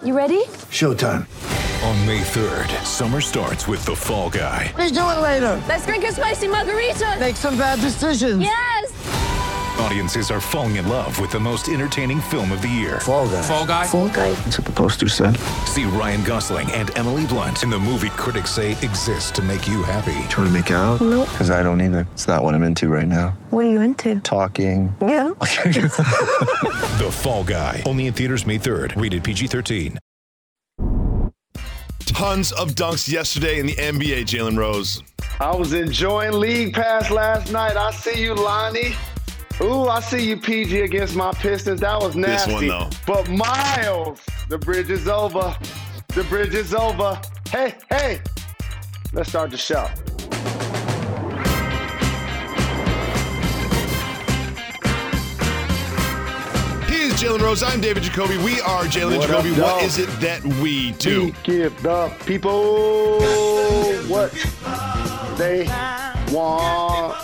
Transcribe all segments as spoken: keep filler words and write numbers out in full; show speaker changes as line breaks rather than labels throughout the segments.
You ready?
Showtime.
On May third, summer starts with The Fall Guy.
Let's do it later.
Let's drink a spicy margarita.
Make some bad decisions.
Yes.
Audiences are falling in love with the most entertaining film of the year.
Fall Guy.
Fall Guy.
Fall Guy.
That's what the poster said.
See Ryan Gosling and Emily Blunt in the movie critics say exists to make you happy.
Trying to make it out?
Nope.
Because I don't either. It's not what I'm into right now.
What are you into?
Talking.
Yeah.
The Fall Guy. Only in theaters May third. Rated P G thirteen.
Tons of dunks yesterday in the N B A, Jalen Rose.
I was enjoying League Pass last night. I see you, Lonnie. Ooh, I see you, P G, against my Pistons. That was nasty.
This one, though.
But Miles, the bridge is over. The bridge is over. Hey, hey, let's start the show.
He is Jalen Rose. I'm David Jacoby. We are Jalen Jacoby.
Up,
what
dog?
is it that we do?
We give the people what they want.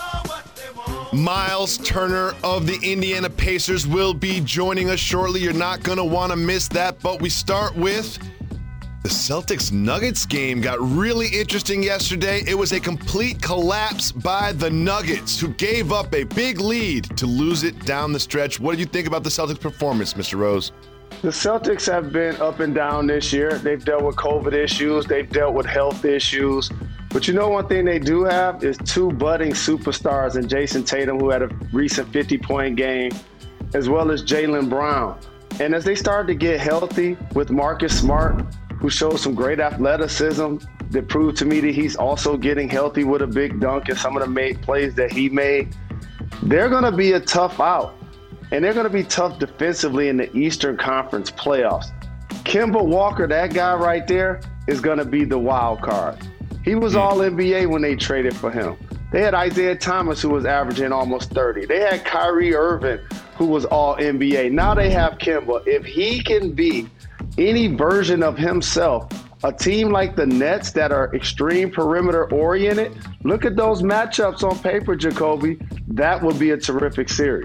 Miles Turner of the Indiana Pacers will be joining us shortly. You're not going to want to miss that, but we start with the Celtics-Nuggets game. Got really interesting yesterday. It was a complete collapse by the Nuggets, who gave up a big lead to lose it down the stretch. What do you think about the Celtics' performance, Mister Rose?
The Celtics have been up and down this year. They've dealt with COVID issues. They've dealt with health issues. But you know one thing they do have is two budding superstars in Jason Tatum, who had a recent fifty-point game, as well as Jaylen Brown. And as they started to get healthy with Marcus Smart, who showed some great athleticism that proved to me that he's also getting healthy with a big dunk and some of the made plays that he made, they're going to be a tough out. And they're going to be tough defensively in the Eastern Conference playoffs. Kemba Walker, that guy right there, is going to be the wild card. He was all N B A when they traded for him. They had Isaiah Thomas, who was averaging almost thirty. They had Kyrie Irving, who was all N B A. Now they have Kemba. If he can be any version of himself, a team like the Nets that are extreme perimeter oriented, look at those matchups on paper, Jacoby. That would be a terrific series.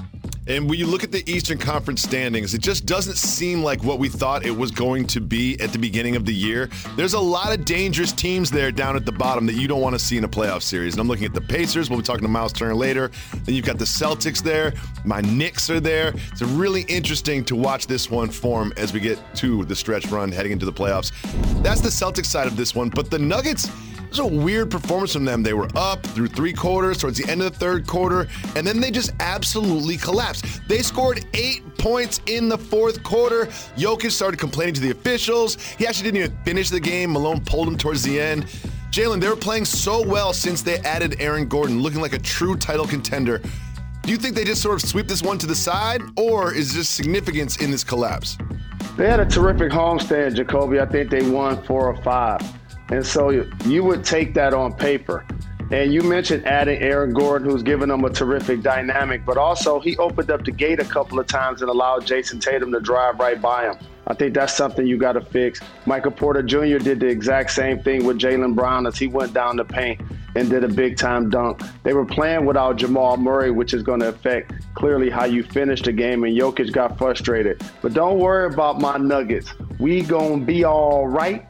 And when you look at the Eastern Conference standings, it just doesn't seem like what we thought it was going to be at the beginning of the year. There's a lot of dangerous teams there down at the bottom that you don't want to see in a playoff series. And I'm looking at the Pacers. We'll be talking to Miles Turner later. Then you've got the Celtics there. My Knicks are there. It's really interesting to watch this one form as we get to the stretch run heading into the playoffs. That's the Celtics side of this one. But the Nuggets, it was a weird performance from them. They were up through three quarters, towards the end of the third quarter, and then they just absolutely collapsed. They scored eight points in the fourth quarter. Jokic started complaining to the officials. He actually didn't even finish the game. Malone pulled him towards the end. Jalen, they were playing so well since they added Aaron Gordon, looking like a true title contender. Do you think they just sort of sweep this one to the side, or is there significance in this collapse?
They had a terrific homestand, Jacoby. I think they won four or five. And so you would take that on paper. And you mentioned adding Aaron Gordon, who's given them a terrific dynamic, but also he opened up the gate a couple of times and allowed Jason Tatum to drive right by him. I think that's something you got to fix. Michael Porter Junior did the exact same thing with Jaylen Brown as he went down the paint and did a big-time dunk. They were playing without Jamal Murray, which is going to affect clearly how you finish the game, and Jokic got frustrated. But don't worry about my Nuggets. We gonna be all right.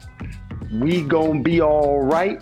We gonna be all right.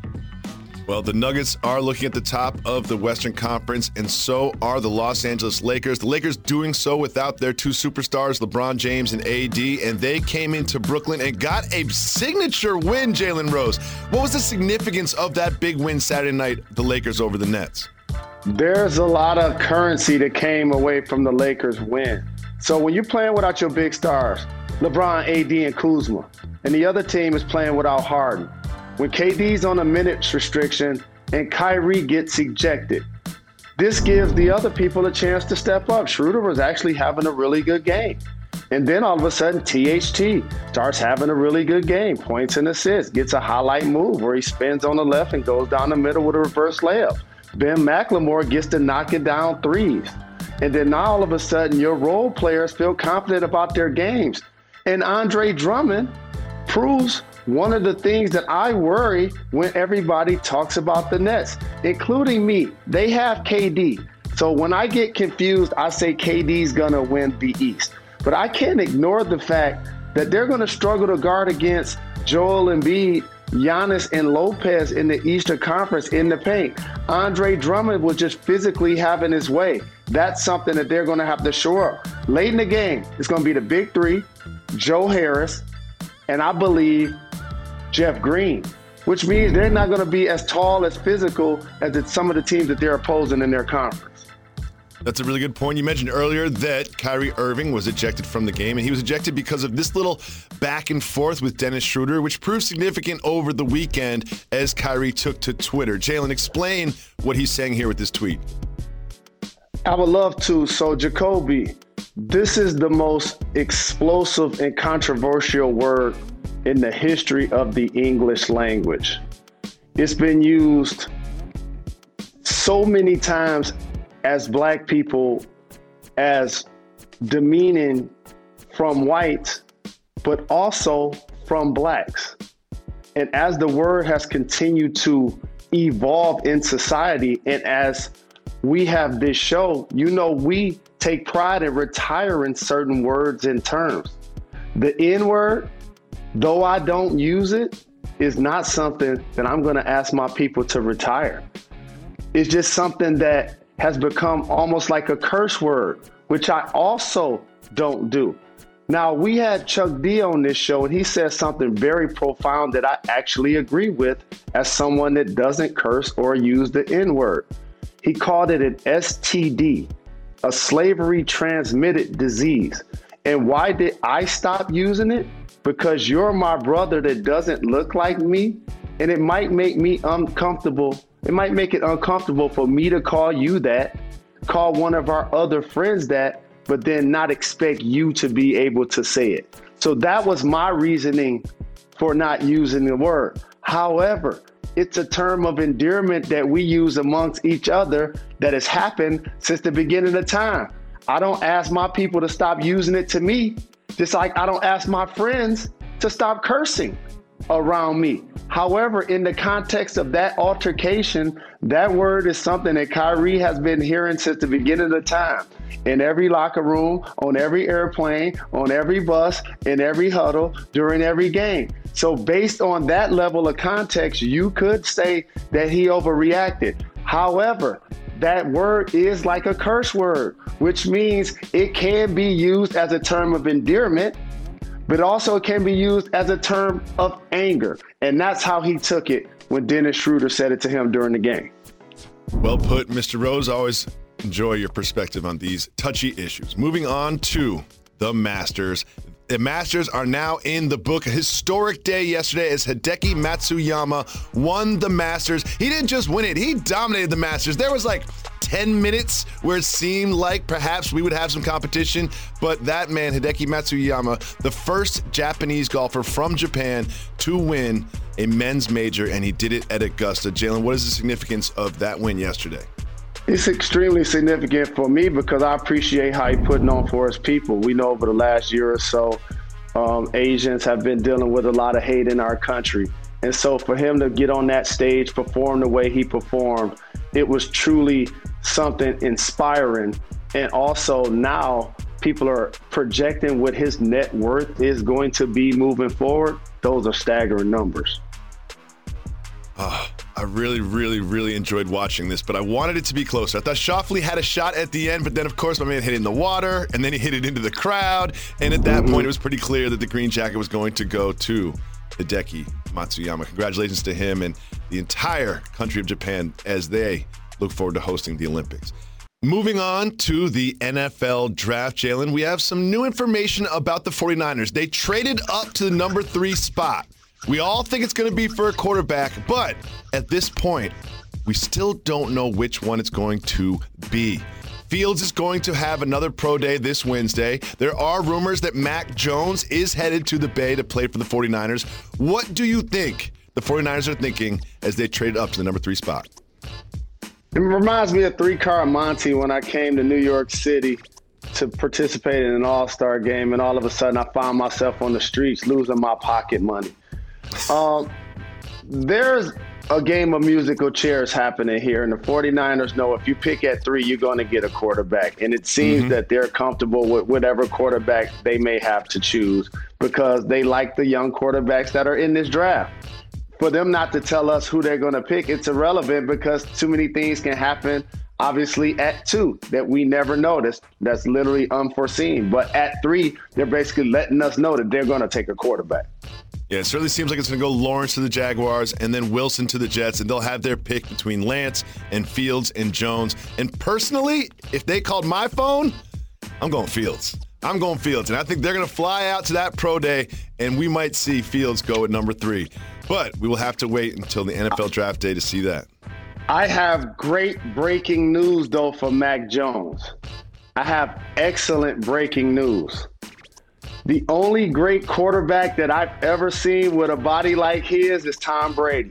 Well, the Nuggets are looking at the top of the Western Conference, and so are the Los Angeles Lakers. The Lakers doing so without their two superstars, LeBron James and A D, and they came into Brooklyn and got a signature win, Jalen Rose. What was the significance of that big win Saturday night, the Lakers over the Nets?
There's a lot of currency that came away from the Lakers' win. So when you're playing without your big stars, LeBron, A D, and Kuzma, and the other team is playing without Harden, when K D's on a minutes restriction and Kyrie gets ejected, this gives the other people a chance to step up. Schroeder was actually having a really good game. And then all of a sudden, T H T starts having a really good game, points and assists, gets a highlight move where he spins on the left and goes down the middle with a reverse layup. Ben McLemore gets to knocking down threes. And then now all of a sudden, your role players feel confident about their games. And Andre Drummond proves one of the things that I worry when everybody talks about the Nets, including me. They have K D. So when I get confused, I say K D's gonna win the East. But I can't ignore the fact that they're going to struggle to guard against Joel Embiid, Giannis, and Lopez in the Eastern Conference in the paint. Andre Drummond was just physically having his way. That's something that they're going to have to shore up. Late in the game, it's going to be the big three, Joe Harris, and I believe Jeff Green, which means they're not going to be as tall, as physical as the, some of the teams that they're opposing in their conference.
That's a really good point. You mentioned earlier that Kyrie Irving was ejected from the game, and he was ejected because of this little back and forth with Dennis Schroeder, which proved significant over the weekend as Kyrie took to Twitter. Jalen, explain what he's saying here with this tweet.
I would love to. So, Jacoby, this is the most explosive and controversial word in the history of the English language. It's been used so many times as Black people as demeaning from whites, but also from Blacks. And as the word has continued to evolve in society, and as we have this show, you know, we take pride in retiring certain words and terms. The N-word, though I don't use it, is not something that I'm going to ask my people to retire. It's just something that has become almost like a curse word, which I also don't do. Now, we had Chuck D on this show, and he said something very profound that I actually agree with as someone that doesn't curse or use the N-word. He called it an S T D, a slavery transmitted disease. And why did I stop using it? Because you're my brother that doesn't look like me, and it might make me uncomfortable. It might make it uncomfortable for me to call you that, call one of our other friends that, but then not expect you to be able to say it. So that was my reasoning for not using the word. However, it's a term of endearment that we use amongst each other that has happened since the beginning of time. I don't ask my people to stop using it to me, just like I don't ask my friends to stop cursing around me. However, in the context of that altercation, that word is something that Kyrie has been hearing since the beginning of time. In every locker room, on every airplane, on every bus, in every huddle, during every game. So based on that level of context, you could say that he overreacted. However, that word is like a curse word, which means it can be used as a term of endearment, but also it can be used as a term of anger. And that's how he took it when Dennis Schroeder said it to him during the game.
Well put, Mister Rose. Always enjoy your perspective on these touchy issues. Moving on to the Masters. The Masters are now in the book. A historic day yesterday as Hideki Matsuyama won the Masters. He didn't just win it, he dominated the Masters. There was like ten minutes where it seemed like perhaps we would have some competition, but that man, Hideki Matsuyama, the first Japanese golfer from Japan to win a men's major, and he did it at Augusta. Jalen, what is the significance of that win yesterday?
It's extremely significant for me because I appreciate how he's putting on for his people. We know over the last year or so, um, Asians have been dealing with a lot of hate in our country. And so for him to get on that stage, perform the way he performed, it was truly something inspiring. And also now people are projecting what his net worth is going to be moving forward. Those are staggering numbers.
Oh, I really, really, really enjoyed watching this, but I wanted it to be closer. I thought Schauffele had a shot at the end, but then, of course, my man hit it in the water, and then he hit it into the crowd. And at that mm-hmm. point, it was pretty clear that the green jacket was going to go to Hideki Matsuyama. Congratulations to him and the entire country of Japan as they look forward to hosting the Olympics. Moving on to the N F L draft, Jalen, we have some new information about the 49ers. They traded up to the number three spot. We all think it's going to be for a quarterback, but at this point, we still don't know which one it's going to be. Fields is going to have another pro day this Wednesday. There are rumors that Mac Jones is headed to the Bay to play for the 49ers. What do you think the 49ers are thinking as they trade up to the number three spot?
It reminds me of Three Card Monty when I came to New York City to participate in an all-star game, and all of a sudden I found myself on the streets losing my pocket money. Um, there's a game of musical chairs happening here, and the 49ers know if you pick at three, you're going to get a quarterback. And it seems mm-hmm. that they're comfortable with whatever quarterback they may have to choose because they like the young quarterbacks that are in this draft. For them not to tell us who they're going to pick, it's irrelevant because too many things can happen, obviously, at two that we never noticed. That's literally unforeseen. But at three, they're basically letting us know that they're going to take a quarterback.
Yeah, it certainly seems like it's going to go Lawrence to the Jaguars and then Wilson to the Jets, and they'll have their pick between Lance and Fields and Jones. And personally, if they called my phone, I'm going Fields. I'm going Fields, and I think they're going to fly out to that pro day, and we might see Fields go at number three. But we will have to wait until the N F L draft day to see that.
I have great breaking news, though, for Mac Jones. I have excellent breaking news. The only great quarterback that I've ever seen with a body like his is Tom Brady.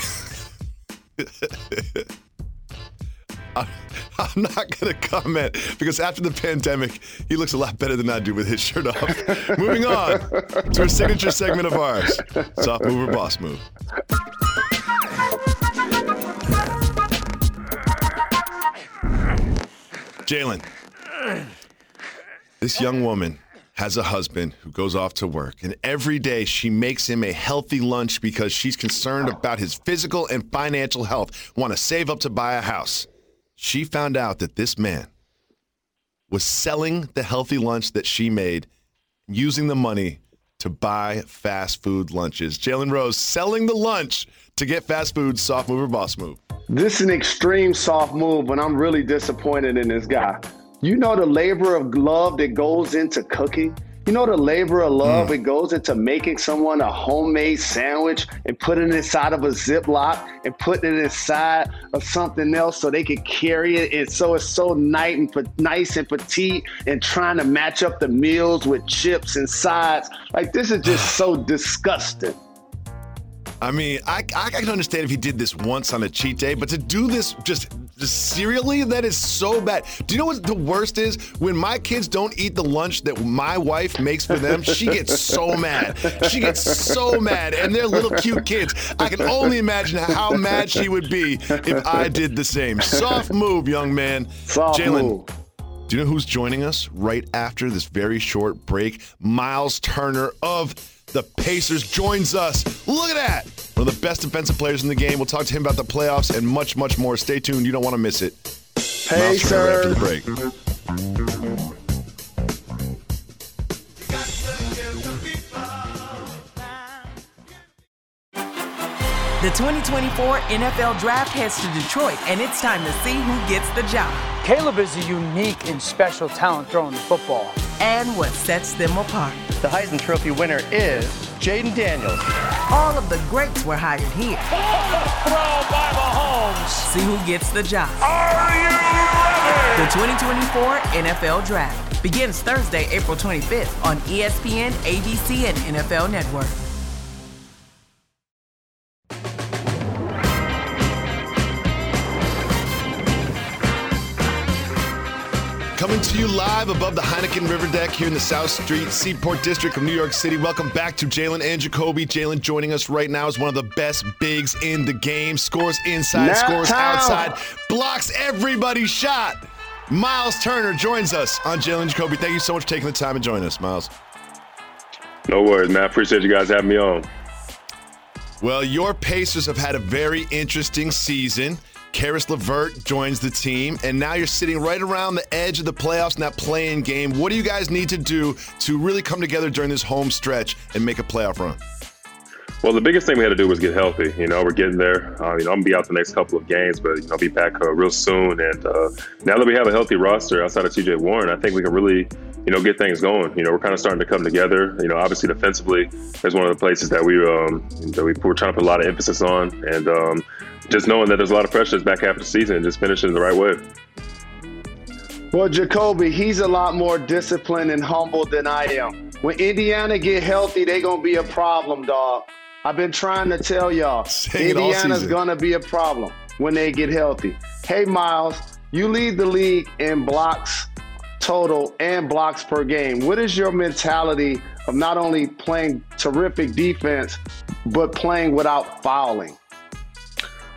I'm not going to comment because after the pandemic, he looks a lot better than I do with his shirt off. Moving on to a signature segment of ours, Soft Move or Boss Move. Jalen, this young woman has a husband who goes off to work, and every day she makes him a healthy lunch because she's concerned about his physical and financial health, want to save up to buy a house. She found out that this man was selling the healthy lunch that she made, using the money to buy fast food lunches. Jalen Rose selling the lunch to get fast food. Soft move or boss move?
This is an extreme soft move, but I'm really disappointed in this guy. You know the labor of love that goes into cooking? You know the labor of love mm. that goes into making someone a homemade sandwich and putting it inside of a Ziploc and putting it inside of something else so they can carry it. And so it's so nice and, nice and petite and trying to match up the meals with chips and sides. Like, this is just so disgusting.
I mean, I, I can understand if he did this once on a cheat day, but to do this just, just serially, that is so bad. Do you know what the worst is? When my kids don't eat the lunch that my wife makes for them, she gets so mad. She gets so mad, and they're little cute kids. I can only imagine how mad she would be if I did the same. Soft move, young man.
Soft
Jalen,
move.
Do you know who's joining us right after this very short break? Myles Turner of the Pacers joins us. Look at that. One of the best defensive players in the game. We'll talk to him about the playoffs and much, much more. Stay tuned. You don't want to miss it. Myles Turner right after the break.
The twenty twenty-four N F L Draft heads to Detroit, and it's time to see who gets the job.
Caleb is a unique and special talent throwing the football.
And what sets them apart.
The Heisman Trophy winner is Jaden Daniels.
All of the greats were hired here.
Throw by Mahomes.
See who gets the job.
Are you ready?
The twenty twenty-four N F L Draft begins Thursday, April twenty-fifth on E S P N, A B C, and N F L Network.
Coming to you live above the Heineken River Deck here in the South Street Seaport District of New York City. Welcome back to Jalen and Jacoby. Jalen joining us right now is one of the best bigs in the game. Scores inside,
Nap
scores
time.
outside, blocks everybody's shot. Myles Turner joins us on Jalen and Jacoby. Thank you so much for taking the time and joining us, Myles.
No worries, man. I appreciate you guys having me on.
Well, your Pacers have had a very interesting season. Karis LeVert joins the team, and now you're sitting right around the edge of the playoffs in that play-in game. What do you guys need to do to really come together during this home stretch and make a playoff run?
Well, the biggest thing we had to do was get healthy. You know, we're getting there. Uh, you know, I'm going to be out the next couple of games, but, you know, I'll be back uh, real soon. And uh, now that we have a healthy roster outside of T J Warren, I think we can really, you know, get things going. You know, we're kind of starting to come together. You know, obviously defensively, that's one of the places that we, um, that we we're trying to put a lot of emphasis on. And um, just knowing that there's a lot of pressure back half of the season and just finishing the right way.
Well, Jacoby, he's a lot more disciplined and humble than I am. When Indiana get healthy, they going to be a problem, dog. I've been trying to tell y'all, Indiana's going to be a problem when they get healthy. Hey, Myles, you lead the league in blocks total and blocks per game. What is your mentality of not only playing terrific defense, but playing without fouling?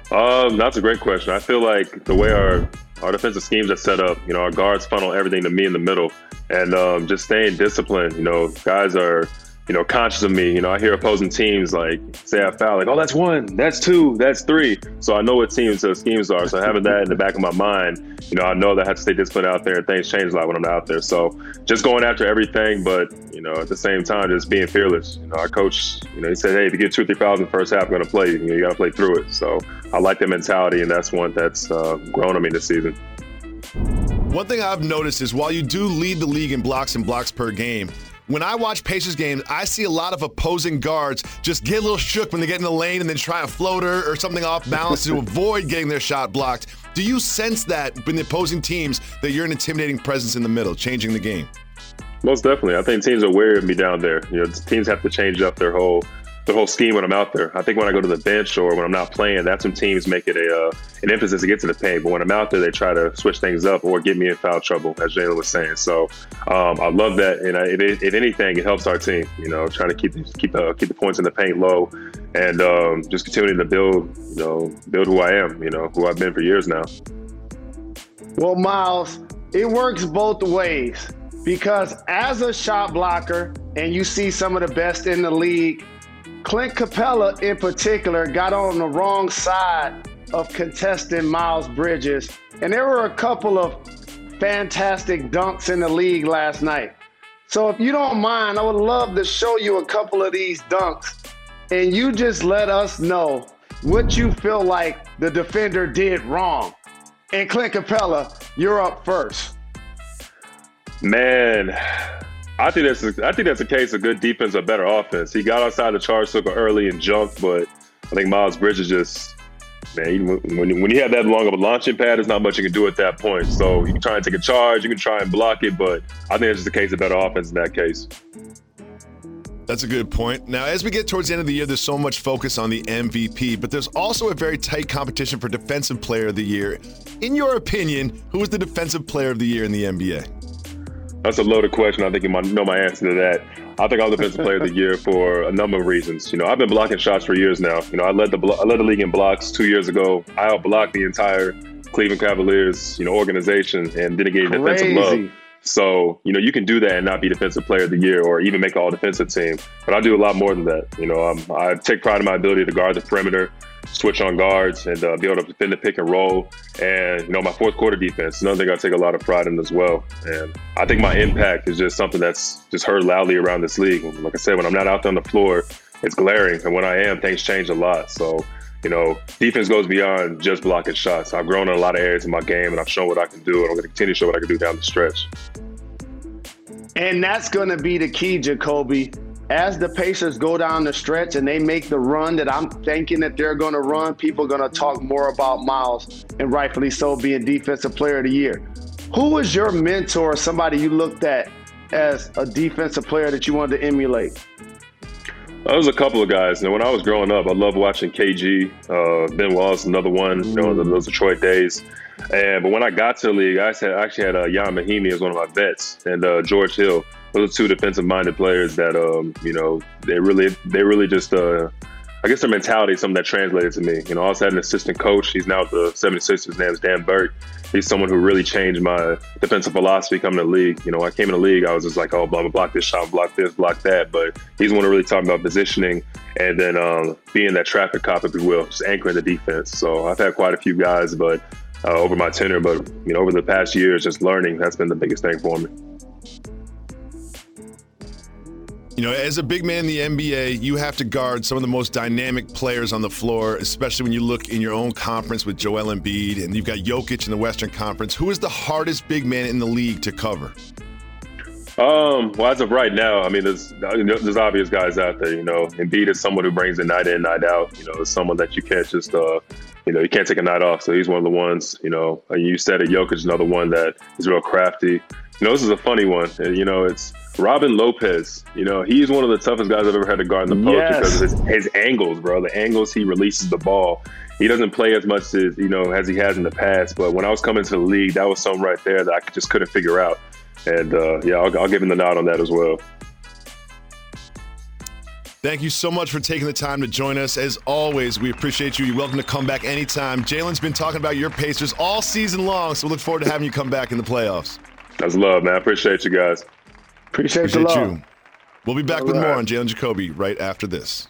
Um, that's a great question. I feel like the way our our defensive schemes are set up, you know, our guards funnel everything to me in the middle, and um, just staying disciplined. You know, guys are, you know, conscious of me. You know, I hear opposing teams like say I foul, like, oh, that's one, that's two, that's three. So I know what teams the schemes are. So having that in the back of my mind, you know, I know that I have to stay disciplined out there, and things change a lot when I'm out there. So just going after everything, but you know, at the same time, just being fearless. You know, our coach, you know, he said, hey, if you get two or three fouls in the first half, I'm going to play. You know, you got to play through it. So I like that mentality, and that's one that's uh, grown on me this season.
One thing I've noticed is while you do lead the league in blocks and blocks per game, when I watch Pacers games, I see a lot of opposing guards just get a little shook when they get in the lane and then try a floater or something off balance to avoid getting their shot blocked. Do you sense that in the opposing teams that you're an intimidating presence in the middle, changing the game?
Most definitely. I think teams are wary of me down there. You know, teams have to change up their whole the whole scheme when I'm out there. I think when I go to the bench or when I'm not playing, that's when teams make it a uh, an emphasis to get to the paint. But when I'm out there, they try to switch things up or get me in foul trouble, as Jalen was saying. So um, I love that, and I, if, if anything, it helps our team. You know, trying to keep keep uh, keep the points in the paint low, and um, just continuing to build, you know, build who I am. You know, who I've been for years now.
Well, Miles, it works both ways, because as a shot blocker, and you see some of the best in the league, Clint Capella in particular got on the wrong side of contesting Miles Bridges. And there were a couple of fantastic dunks in the league last night. So if you don't mind, I would love to show you a couple of these dunks, and you just let us know what you feel like the defender did wrong. And Clint Capella, you're up first.
Man, I think that's a, I think that's a case of good defense or better offense. He got outside the charge circle early and jumped, but I think Miles Bridges just, man, when, when you have that long of a launching pad, there's not much you can do at that point. So you can try and take a charge, you can try and block it, but I think it's just a case of better offense in that case.
That's a good point. Now, as we get towards the end of the year, there's so much focus on the M V P, but there's also a very tight competition for Defensive Player of the Year. In your opinion, who is the Defensive Player of the Year in the N B A?
That's a loaded question. I think you might know my answer to that. I think I'm the Defensive Player of the Year for a number of reasons. You know, I've been blocking shots for years now. You know, I led the I led the league in blocks two years ago. I outblocked the entire Cleveland Cavaliers, you know, organization, and didn't get defensive love. So, you know, you can do that and not be Defensive Player of the Year or even make all defensive team. But I do a lot more than that. You know, um, I take pride in my ability to guard the perimeter, switch on guards, and uh, be able to defend the pick and roll. And, you know, my fourth quarter defense, another thing I take a lot of pride in as well. And I think my impact is just something that's just heard loudly around this league. Like I said, when I'm not out there on the floor, it's glaring. And when I am, things change a lot. So, you know, defense goes beyond just blocking shots. I've grown in a lot of areas in my game, and I've shown what I can do, and I'm going to continue to show what I can do down the stretch.
And that's going to be the key, Jacoby. As the Pacers go down the stretch and they make the run that I'm thinking that they're going to run, people are going to talk more about Miles, and rightfully so, being Defensive Player of the Year. Who was your mentor, somebody you looked at as a defensive player that you wanted to emulate?
There was a couple of guys. And when I was growing up, I loved watching K G, uh, Ben Wallace, another one, you know, those Detroit days. And but when I got to the league, I had, actually had uh, Jan Mahimi as one of my vets, and uh, George Hill. Those are two defensive-minded players that, um, you know, they really, they really just, uh, I guess their mentality is something that translated to me. You know, I also had an assistant coach. He's now at the seventy-sixers. His name is Dan Burke. He's someone who really changed my defensive philosophy coming to the league. You know, when I came in the league, I was just like, oh, blah, blah, block this shot, block this, block that. But he's the one who really taught me about positioning and then um, being that traffic cop, if you will, just anchoring the defense. So I've had quite a few guys, but uh, over my tenure, but, you know, over the past years, just learning, that's been the biggest thing for me.
You know, as a big man in the N B A, you have to guard some of the most dynamic players on the floor, especially when you look in your own conference with Joel Embiid, and you've got Jokic in the Western Conference. Who is the hardest big man in the league to cover?
Um, well, as of right now, I mean, there's there's obvious guys out there. You know, Embiid is someone who brings it night in, night out. You know, it's someone that you can't just, uh, you know, you can't take a night off. So he's one of the ones. You know, you said it. Jokic is another one that is real crafty. You know, this is a funny one. And, you know, it's Robin Lopez. You know, he's one of the toughest guys I've ever had to guard in the post yes. because of his, his angles, bro. The angles he releases the ball. He doesn't play as much as, you know, as he has in the past. But when I was coming to the league, that was something right there that I just couldn't figure out. And, uh, yeah, I'll, I'll give him the nod on that as well.
Thank you so much for taking the time to join us. As always, we appreciate you. You're welcome to come back anytime. Jalen's been talking about your Pacers all season long, so we look forward to having you come back in the playoffs.
That's love, man. I appreciate you guys.
Appreciate,
appreciate
the love.
you. We'll be back all with right. more on Jalen Jacoby right after this.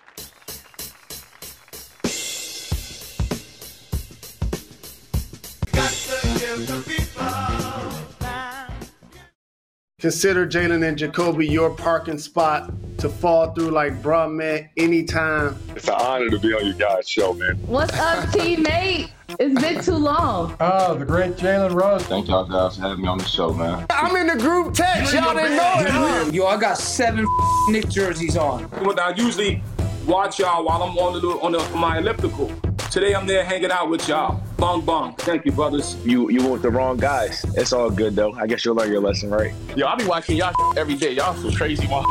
Consider Jalen and Jacoby your parking spot to fall through like, bruh, man, anytime.
It's an honor to be on your guys' show, man.
What's up, teammate? It's been too long.
Oh, the great Jalen Rose.
Thank y'all guys for having me on the show, man.
I'm in the group text. Y'all didn't know it, huh?
Yo, I got seven Knicks jerseys on.
I usually watch y'all while I'm on the on, the, on my elliptical. Today I'm there hanging out with y'all. Bong bong. Thank you, brothers.
You you with the wrong guys. It's all good though. I guess you'll learn your lesson, right?
Yo, I be watching y'all every day. Y'all some crazy man.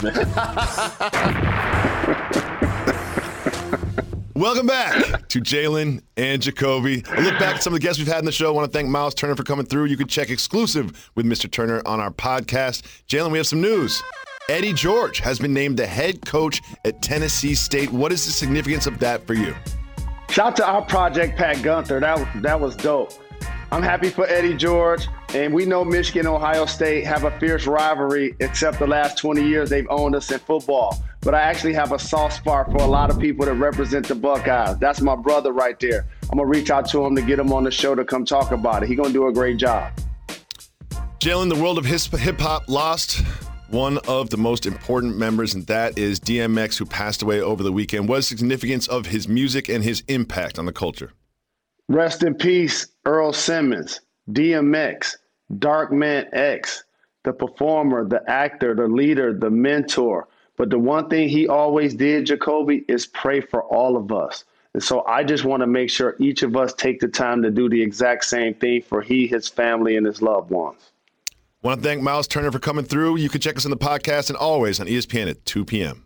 Welcome back to Jalen and Jacoby. A look back at some of the guests we've had in the show. I want to thank Miles Turner for coming through. You can check exclusive with Mister Turner on our podcast. Jalen, we have some news. Eddie George has been named the head coach at Tennessee State. What is the significance of that for you?
Shout out to our project, Pat Gunther. That, that was dope. I'm happy for Eddie George. And we know Michigan and Ohio State have a fierce rivalry, except the last twenty years they've owned us in football. But I actually have a soft spot for a lot of people that represent the Buckeyes. That's my brother right there. I'm going to reach out to him to get him on the show to come talk about it. He's going to do a great job.
Jalen, the world of hip-hop lost one of the most important members, and that is D M X, who passed away over the weekend. What is the significance of his music and his impact on the culture?
Rest in peace, Earl Simmons, D M X, Darkman X, the performer, the actor, the leader, the mentor. But the one thing he always did, Jacoby, is pray for all of us. And so I just want to make sure each of us take the time to do the exact same thing for he, his family, and his loved ones.
I want to thank Miles Turner for coming through. You can check us on the podcast and always on E S P N at two p.m.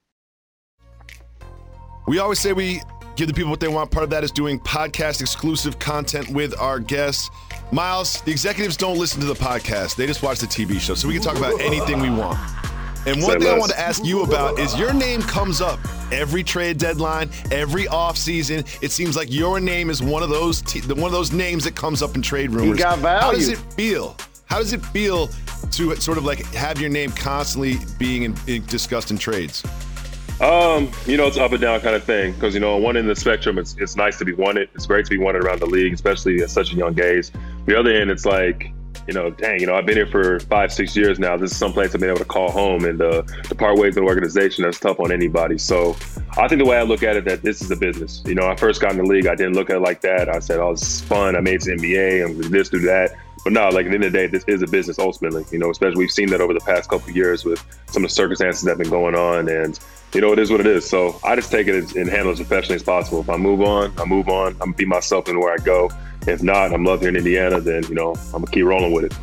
We always say we give the people what they want. Part of that is doing podcast exclusive content with our guests. Miles, the executives don't listen to the podcast. They just watch the T V show. So we can talk about anything we want. And one
Say
thing
less.
I want to ask you about is your name comes up every trade deadline, every offseason. It seems like your name is one of those te- one of those names that comes up in trade rumors.
You got value.
How does it feel? How does it feel to sort of like have your name constantly being in, in discussed in trades?
Um, you know, it's up and down kind of thing because, you know, on one end of the spectrum, it's it's nice to be wanted. It's great to be wanted around the league, especially at such a young age. The other end, it's like, you know, dang, you know, I've been here for five, six years now. This is someplace I've been able to call home, and uh, to part ways in an organization, that's tough on anybody. So I think the way I look at it, that this is a business. You know, I first got in the league, I didn't look at it like that. I said, oh, this is fun. I made it to N B A and this, do that. But no, like at the end of the day, this is a business ultimately, you know, especially we've seen that over the past couple of years with some of the circumstances that have been going on. And, you know, it is what it is. So I just take it and handle it as professionally as possible. If I move on, I move on. I'm going to be myself in where I go. If not, I'm loved here in Indiana, then, you know, I'm going to keep rolling with it.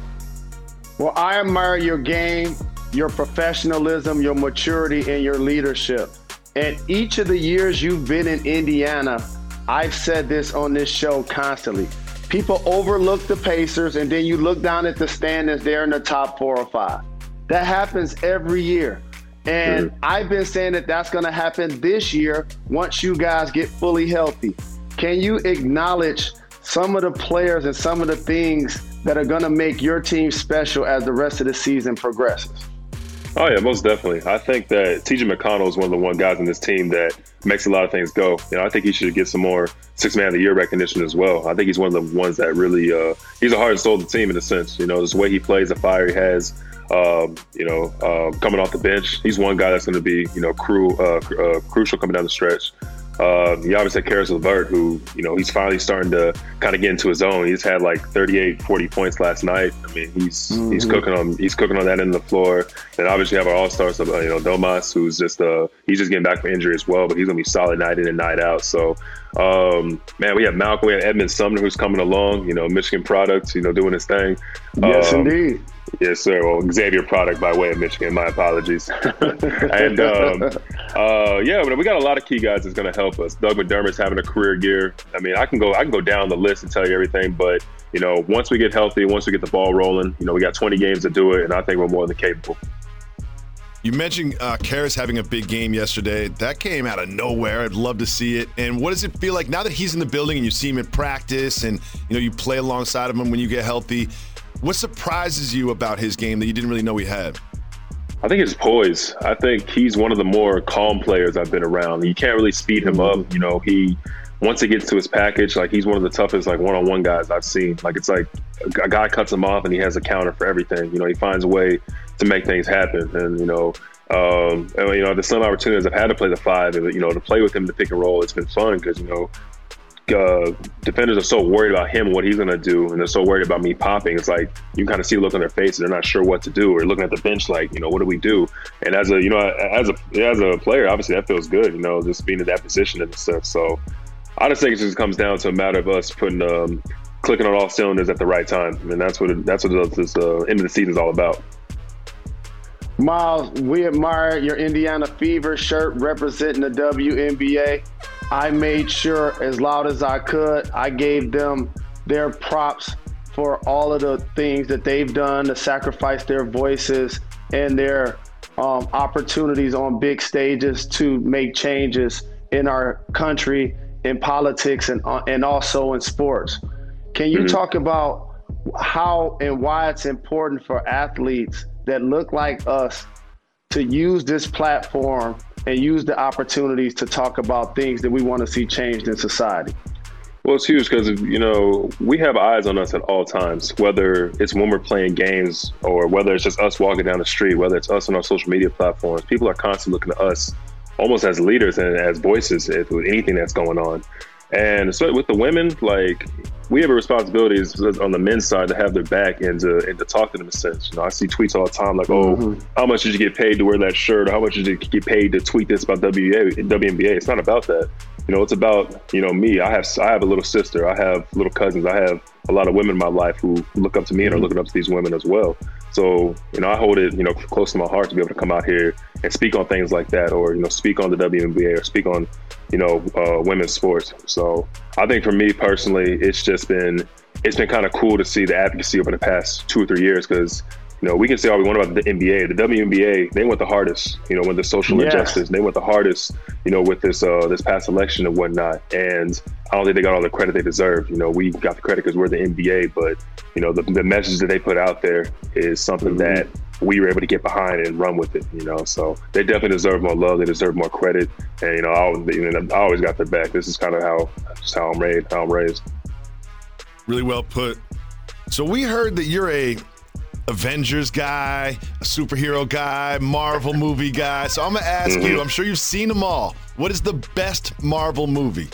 Well, I admire your game, your professionalism, your maturity, and your leadership. And each of the years you've been in Indiana, I've said this on this show constantly. People overlook the Pacers, and then you look down at the standings, they're in the top four or five. That happens every year. And sure. I've been saying that that's going to happen this year once you guys get fully healthy. Can you acknowledge some of the players and some of the things that are going to make your team special as the rest of the season progresses?
Oh, yeah, most definitely. I think that T J McConnell is one of the one guys in this team that makes a lot of things go. You know, I think he should get some more six man of the year recognition as well. I think he's one of the ones that really, uh, he's a heart and soul of the team in a sense. You know, this way he plays, the fire he has, um, you know, uh, coming off the bench. He's one guy that's going to be, you know, cru- uh, uh, crucial coming down the stretch. Uh, you obviously had Karis LeVert, who, you know, he's finally starting to kind of get into his own. He's had like thirty-eight, forty points last night. I mean, he's mm-hmm. he's cooking on he's cooking on that end of the floor. And obviously have our all-stars, uh, you know, Domas, who's just uh, he's just getting back from injury as well, but he's gonna be solid night in and night out. So, um, man, we have Malcolm, we have Edmund Sumner, who's coming along. You know, Michigan product, you know, doing his thing.
Yes, um, indeed.
Yes, sir. Well, Xavier product by way of Michigan. My apologies. and um, uh, yeah, but we got a lot of key guys that's going to help us. Doug McDermott's having a career year. I mean, I can go, I can go down the list and tell you everything. But you know, once we get healthy, once we get the ball rolling, you know, we got twenty games to do it, and I think we're more than capable.
You mentioned uh, Karis having a big game yesterday. That came out of nowhere. I'd love to see it. And what does it feel like now that he's in the building and you see him in practice and you know you play alongside of him when you get healthy? What surprises you about his game that you didn't really know he had? I
think his poise. I think he's one of the more calm players I've been around. You can't really speed him up. You know, he once it gets to his package, like he's one of the toughest like one-on-one guys I've seen. Like it's like a guy cuts him off and he has a counter for everything. You know, he finds a way to make things happen. And, you know, um, and, you know, the some opportunities I've had to play the five and, you know, to play with him to pick and roll, it's been fun because, you know, uh, defenders are so worried about him and what he's going to do. And they're so worried about me popping. It's like you kind of see the look on their face. They're not sure what to do or looking at the bench like, you know, what do we do? And as a, you know, as a, as a player, obviously that feels good, you know, just being in that position and stuff. So I just think it just comes down to a matter of us putting, um, clicking on all cylinders at the right time. And that's what, it, that's what this uh, end of the season is all about.
Miles, we admire your Indiana Fever shirt representing the W N B A. I made sure as loud as I could, I gave them their props for all of the things that they've done to sacrifice their voices and their um, opportunities on big stages to make changes in our country, in politics, and, uh, and also in sports. Can you mm-hmm. talk about how and why it's important for athletes that look like us to use this platform and use the opportunities to talk about things that we want to see changed in society?
Well, it's huge because, you know, we have eyes on us at all times, whether it's when we're playing games or whether it's just us walking down the street, whether it's us on our social media platforms. People are constantly looking at us almost as leaders and as voices with anything that's going on. And so with the women, like, we have a responsibility on the men's side to have their back and to, and to talk to them in a sense. You know, I see tweets all the time like, oh, mm-hmm. how much did you get paid to wear that shirt? Or how much did you get paid to tweet this about W N B A? It's not about that. You know, it's about, you know, me. I have I have a little sister. I have little cousins. I have a lot of women in my life who look up to me and are looking up to these women as well. So, you know, I hold it, you know, close to my heart to be able to come out here and speak on things like that, or, you know, speak on the W N B A or speak on, you know, uh, women's sports. So I think for me personally, it's just been, it's been kind of cool to see the advocacy over the past two or three years because, you know, we can say all we want about the N B A. The W N B A, they went the hardest, you know, with the social yes. injustice. They went the hardest, you know, with this uh, this past election and whatnot. And I don't think they got all the credit they deserve. You know, we got the credit because we're the N B A, but, you know, the, the message that they put out there is something mm-hmm. that we were able to get behind and run with it, you know. So they definitely deserve more love. They deserve more credit. And, you know, I, you know, I always got their back. This is kind of how, just how I'm raised, how I'm raised.
Really well put. So we heard that you're a Avengers guy, a superhero guy, Marvel movie guy. So I'm going to ask mm-hmm. you, I'm sure you've seen them all. What is the best Marvel movie?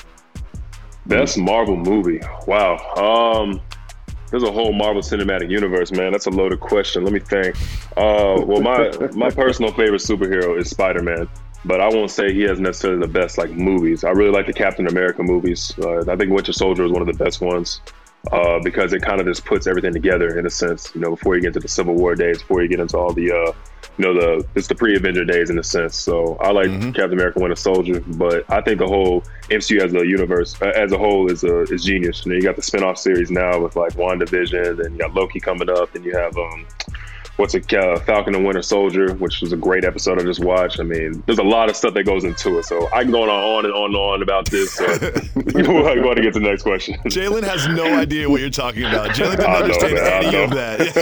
Best Marvel movie? Wow. Um, there's a whole Marvel Cinematic Universe, man. That's a loaded question. Let me think. Uh, well, my my personal favorite superhero is Spider-Man, but I won't say he has necessarily the best like movies. I really like the Captain America movies. Uh, I think Winter Soldier is one of the best ones. Uh, because it kind of just puts everything together in a sense, you know, before you get into the Civil War days, before you get into all the, uh, you know, the it's the pre-Avenger days in a sense. So I like mm-hmm. Captain America, Winter Soldier, but I think the whole M C U as a universe, uh, as a whole, is uh, is genius. You know, you got the spinoff series now with like WandaVision, and you got Loki coming up, and you have um, what's it, uh, Falcon and Winter Soldier, which was a great episode I just watched. I mean, there's a lot of stuff that goes into it. So I can go on, on and on and on about this. So you want to get to the next question.
Jalen has no idea what you're talking about. Jalen doesn't understand know, any of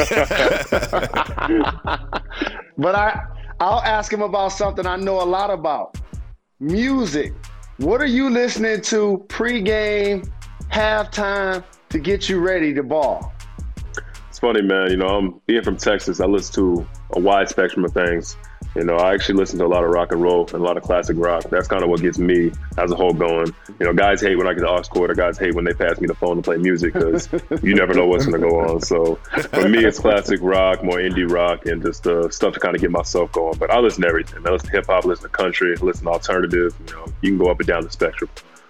that. But I, I'll ask him about something I know a lot about. Music. What are you listening to pregame, halftime to get you ready to ball?
Funny, man. You know, I'm being from Texas, I listen to a wide spectrum of things. You know, I actually listen to a lot of rock and roll and a lot of classic rock. That's kind of what gets me as a whole going. You know, guys hate when I get to aux cord, or guys hate when they pass me the phone to play music because you never know what's going to go on. So for me, it's classic rock, more indie rock, and just uh, stuff to kind of get myself going. But I listen to everything. I listen to hip hop, listen to country, listen to alternative. You know, you can go up and down the spectrum.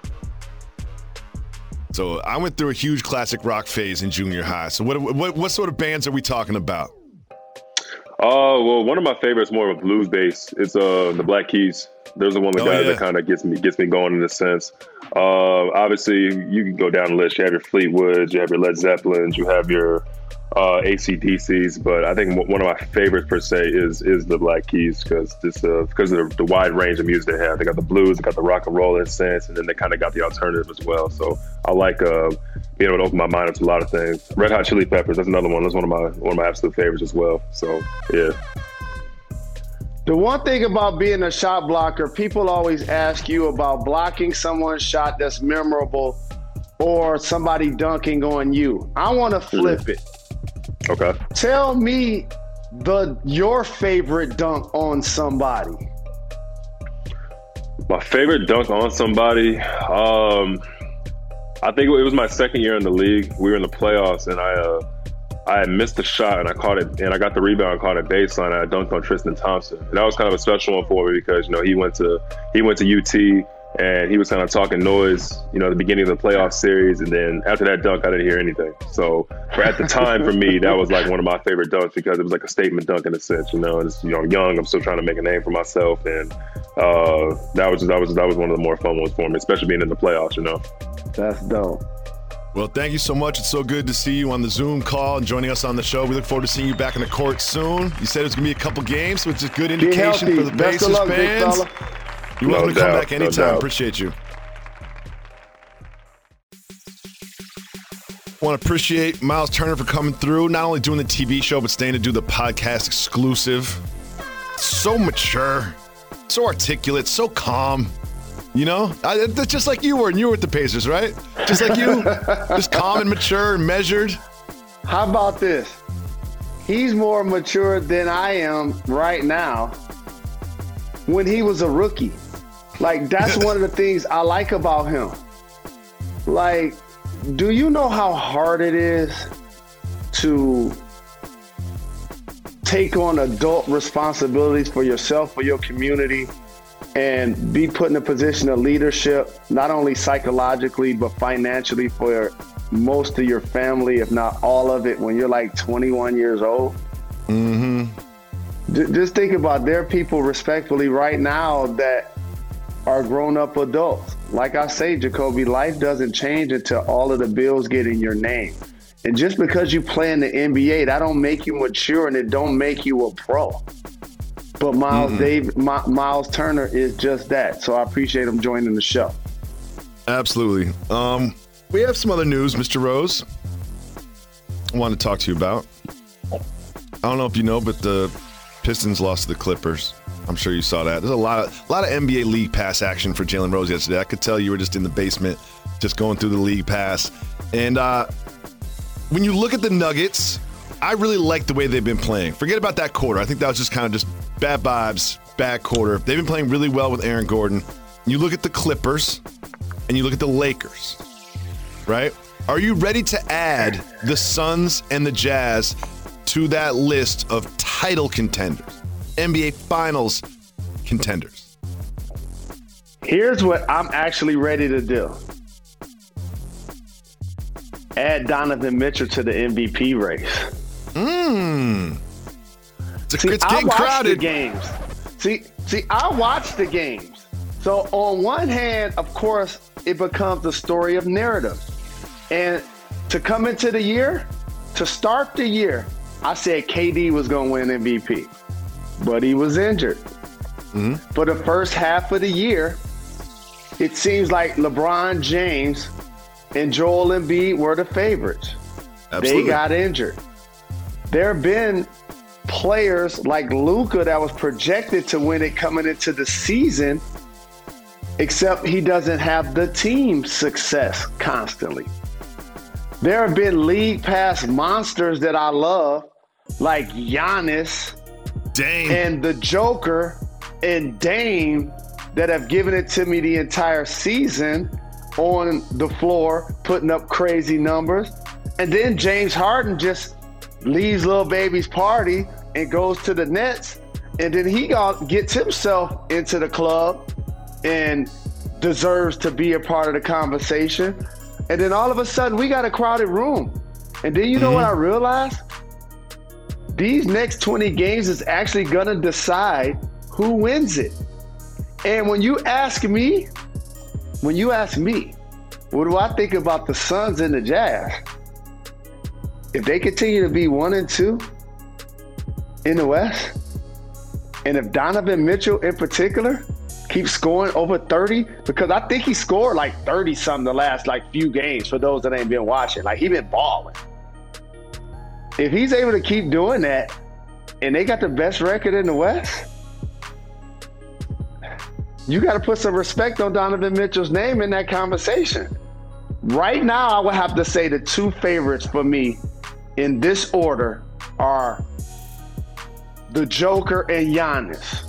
So I went through a huge classic rock phase in junior high. So what what, what sort of bands are we talking about?
Uh, well, one of my favorites, more of a blues base. It's uh the Black Keys. Those are one of the oh, guys yeah. that kind of gets me gets me going in a sense. Uh, obviously, you can go down the list. You have your Fleetwoods, you have your Led Zeppelins, you have your uh, A C D Cs, but I think one of my favorites per se is is the Black Keys because this uh, because of the, the wide range of music they have. They got the blues, they got the rock and roll in a sense, and then they kind of got the alternative as well. So I like uh, being able to open my mind up to a lot of things. Red Hot Chili Peppers, that's another one. That's one of my one of my absolute favorites as well. So yeah.
The one thing about being a shot blocker, people always ask you about blocking someone's shot that's memorable or somebody dunking on you. I want to flip it.
Okay.
Tell me the your favorite dunk on somebody.
My favorite dunk on somebody, um, I think it was my second year in the league. We were in the playoffs, and I uh, I had missed the shot, and I caught it, and I got the rebound, and caught it baseline. And I dunked on Tristan Thompson, and that was kind of a special one for me because you know he went to he went to U T. And he was kind of talking noise, you know, at the beginning of the playoff series. And then after that dunk, I didn't hear anything. So for at the time, for me, that was like one of my favorite dunks because it was like a statement dunk in a sense, you know. It's, you know, I'm young. I'm still trying to make a name for myself. And uh, that was just, that was that was one of the more fun ones for me, especially being in the playoffs, you know.
That's dope.
Well, thank you so much. It's so good to see you on the Zoom call and joining us on the show. We look forward to seeing you back in the court soon. You said it's going to be a couple games, which is a good indication for the Pacers fans. You're welcome
no
to come
doubt,
back anytime.
No
appreciate you. Want to appreciate Miles Turner for coming through, not only doing the T V show, but staying to do the podcast exclusive. So mature, so articulate, so calm. You know, I, that's just like you were, and you were with the Pacers, right? Just like you, just calm and mature and measured.
How about this? He's more mature than I am right now when he was a rookie. Like, that's one of the things I like about him. Like, do you know how hard it is to take on adult responsibilities for yourself, for your community, and be put in a position of leadership, not only psychologically, but financially for most of your family, if not all of it, when you're like twenty-one years old?
Mm-hmm.
D- just think about, there are people respectfully right now that are grown-up adults. Like I say, Jacoby, life doesn't change until all of the bills get in your name. And just because you play in the N B A, that don't make you mature and it don't make you a pro. But Miles, mm-hmm. Dave, My, Miles Turner is just that. So I appreciate him joining the show.
Absolutely. Um, we have some other news, Mister Rose, I want to talk to you about. I don't know if you know, but the Pistons lost to the Clippers. I'm sure you saw that. There's a lot of a lot of N B A League Pass action for Jalen Rose yesterday. I could tell you were just in the basement, just going through the League Pass. And uh, when you look at the Nuggets, I really like the way they've been playing. Forget about that quarter. I think that was just kind of just bad vibes, bad quarter. They've been playing really well with Aaron Gordon. You look at the Clippers, and you look at the Lakers, right? Are you ready to add the Suns and the Jazz to that list of title contenders? N B A Finals contenders.
Here's what I'm actually ready to do. Add Donovan Mitchell to the M V P race.
Mmm. It's,
see,
it's
I
getting
watch
crowded.
The games. See, see, I watch the games. So on one hand, of course, it becomes the story of narrative. And to come into the year, to start the year, I said K D was going to win M V P. But he was injured.
Mm-hmm.
For the first half of the year, it seems like LeBron James and Joel Embiid were the favorites.
Absolutely.
They got injured. There have been players like Luka that was projected to win it coming into the season, except he doesn't have the team success constantly. There have been league pass monsters that I love, like Giannis,
Dame,
and the Joker and Dame, that have given it to me the entire season on the floor, putting up crazy numbers. And then James Harden just leaves Lil Baby's party and goes to the Nets, and then he got, gets himself into the club and deserves to be a part of the conversation. And then all of a sudden, we got a crowded room. And then you know mm-hmm. what I realized? These next twenty games is actually going to decide who wins it. And when you ask me, when you ask me, what do I think about the Suns and the Jazz? if they continue to be one and two in the West, and if Donovan Mitchell in particular keeps scoring over thirty, because I think he scored like thirty something the last like few games for those that ain't been watching. Like he been balling. If he's able to keep doing that, and they got the best record in the West, you got to put some respect on Donovan Mitchell's name in that conversation. Right now, I would have to say the two favorites for me in this order are the Joker and Giannis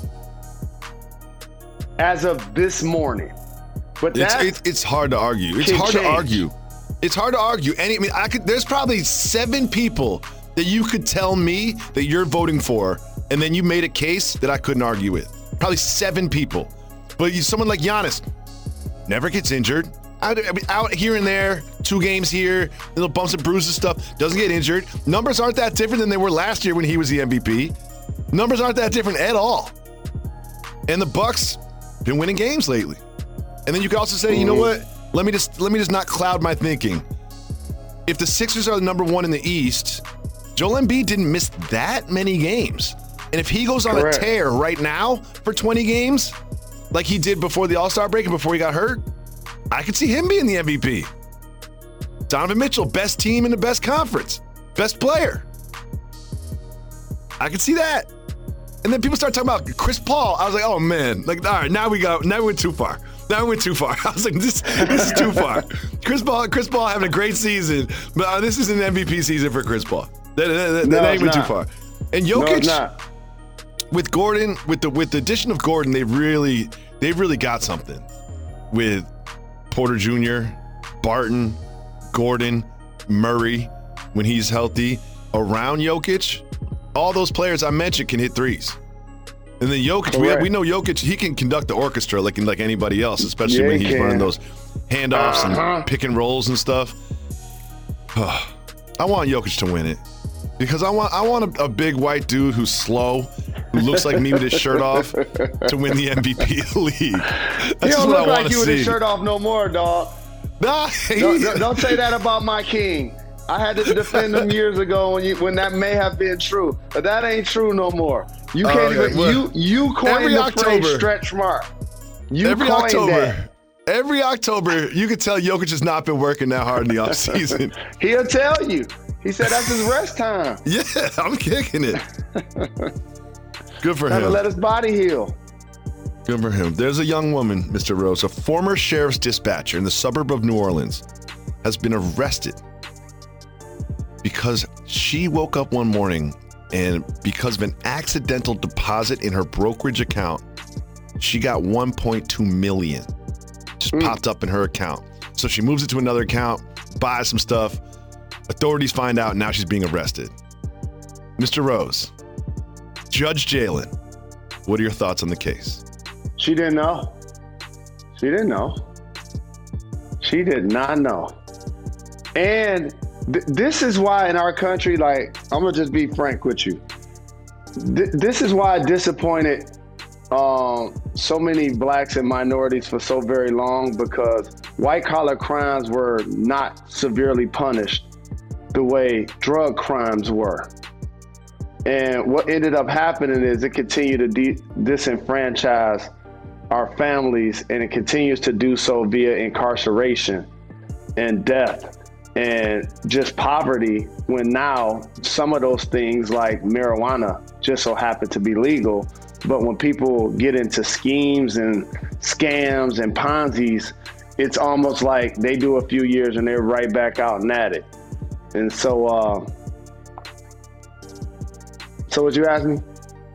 as of this morning. But
it's,
that
it's, it's hard to argue. It's
can
hard
change.
to argue. It's hard to argue. Any, I mean, I could. There's probably seven people that you could tell me that you're voting for, and then you made a case that I couldn't argue with. Probably seven people. But you, someone like Giannis never gets injured. Out, I mean, out here and there, two games here, little bumps and bruises stuff, doesn't get injured. Numbers aren't that different than they were last year when he was the M V P. Numbers aren't that different at all. And the Bucks been winning games lately. And then you could also say, you know what? Let me just let me just not cloud my thinking. If the Sixers are the number one in the East, Joel Embiid didn't miss that many games. And if he goes on
Correct.
a tear right now for twenty games, like he did before the All-Star break and before he got hurt, I could see him being the M V P. Donovan Mitchell, best team in the best conference, best player. I could see that. And then people start talking about Chris Paul. I was like, oh man, like, all right, now we got, now we went too far. Now we went too far. I was like, this, this is too far. Chris Paul, Chris Paul having a great season, but uh, this is an M V P season for Chris Paul. That, that, that,
No,
that ain't
it's
went too
not.
far. And
No,
Jokic,
it's not.
with Gordon, with the with the addition of Gordon, they've really they've really got something with Porter Junior, Barton, Gordon, Murray when he's healthy around Jokic. All those players I mentioned can hit threes. And then Jokic, we, we know Jokic, he can conduct the orchestra like like anybody else, especially
Yeah,
when
he
he's
can.
running those handoffs
Uh-huh.
and pick and rolls and stuff. I want Jokic to win it because I want I want a, a big white dude who's slow, who looks like me with his shirt off, to win the M V P of the league. That's
You
just
don't
what I
look
want
like
to
you with his
see.
shirt off no more, dog.
Nah,
Don't, don't- don't say that about my king. I had to defend him years ago when you when that may have been true, but that ain't true no more. You
Oh,
can't
okay,
even
well,
you you coined
every
the phrase
October-
stretch mark. You
every
coined
October,
that.
every October, you can tell Jokic has not been working that hard in the offseason.
He'll tell you. He said that's his rest time.
Yeah, I'm kicking it. Good for
Gotta
him.
let his body heal.
Good for him. There's a young woman, Mister Rose, a former sheriff's dispatcher in the suburb of New Orleans, has been arrested because she woke up one morning and because of an accidental deposit in her brokerage account, she got one point two million just popped up in her account. So she moves it to another account, buys some stuff. Authorities find out, and now she's being arrested. Mister Rose, Judge Jalen, what are your thoughts on the case?
She didn't know. She didn't know. She did not know. And th- this is why in our country, like, I'm going to just be frank with you. Th- this is why I disappointed um, so many blacks and minorities for so very long, because white collar crimes were not severely punished the way drug crimes were. And what ended up happening is it continued to de- disenfranchise our families, and it continues to do so via incarceration and death and just poverty, when now some of those things like marijuana just so happen to be legal. But when people get into schemes and scams and Ponzi's, it's almost like they do a few years and they're right back out and at it. And so, uh, so what you ask me?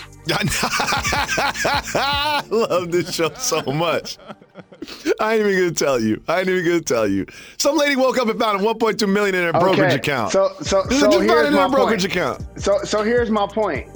I love this show so much. I ain't even gonna tell you. I ain't even gonna tell you. Some lady woke up and found one point two million in her brokerage
Okay,
account.
So, so,
Just
so
found it
here's
in
my
her brokerage
point.
account.
So, so here's my point.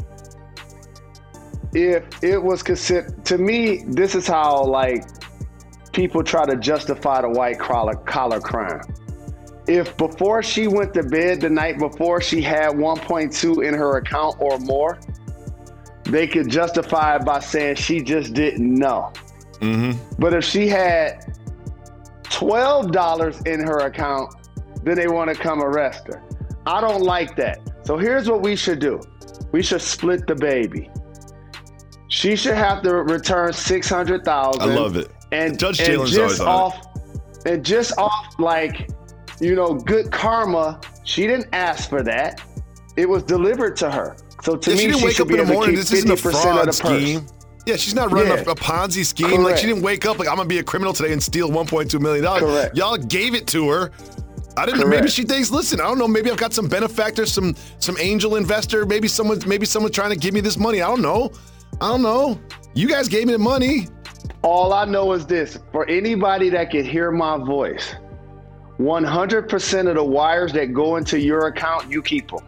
If it was considered, to me, this is how like people try to justify the white collar collar crime. If before she went to bed the night before she had one point two in her account or more, they could justify it by saying she just didn't know.
Mm-hmm.
But if she had twelve dollars in her account, then they want to come arrest her. I don't like that. So here's what we should do. We should split the baby. She should have to return six hundred thousand dollars.
I love it.
And,
Judge
and
Jalen's
just
always on
off, it. And just off, like, you know, good karma, she didn't ask for that. It was delivered to her. So to
yeah,
me,
she didn't
she
wake
should
up
be
in the
able to
morning.
keep
This isn't a
fifty percent
fraud
of the purse.
scheme. Yeah, she's not running
Yeah.
a, a Ponzi scheme.
Correct.
Like, she didn't wake up like, I'm going to be a criminal today and steal one point two million dollars.
Correct.
Y'all gave it to her. I didn't.
Correct.
Maybe she thinks, listen, I don't know. Maybe I've got some benefactor, some some angel investor. Maybe someone's maybe someone's trying to give me this money. I don't know. I don't know. You guys gave me the money.
All I know is this. For anybody that can hear my voice, one hundred percent of the wires that go into your account, you keep them.